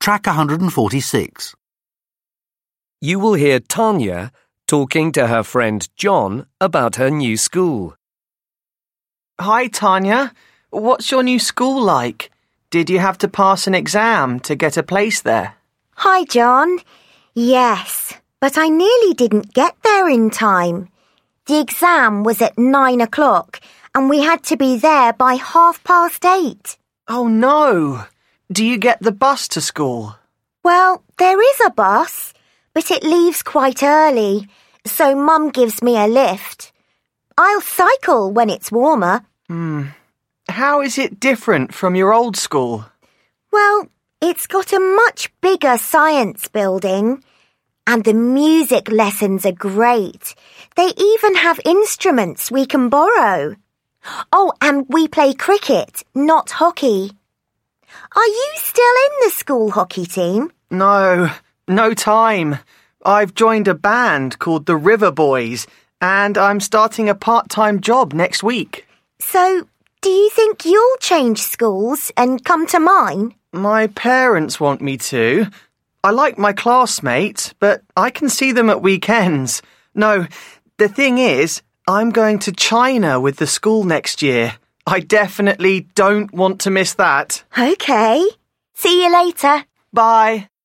Track 146. You will hear Tanya talking to her friend John about her new school. Hi, Tanya. What's your new school like? Did you have to pass an exam to get a place there? Hi, John. Yes, but I nearly didn't get there in time. The exam was at 9 o'clock and we had to be there by 8:30. Oh, no. Do you get the bus to school? Well, there is a bus, but it leaves quite early, so Mum gives me a lift. I'll cycle when it's warmer. How is it different from your old school? Well, it's got a much bigger science building, and the music lessons are great. They even have instruments we can borrow. Oh, and we play cricket, not hockey. Are you still in the school hockey team? No time. I've joined a band called the River Boys, and I'm starting a part-time job next week. So, do you think you'll change schools and come to mine? My parents want me to. I like my classmates, but I can see them at weekends. No, the thing is, I'm going to China with the school next year. I definitely don't want to miss that. Okay. See you later. Bye.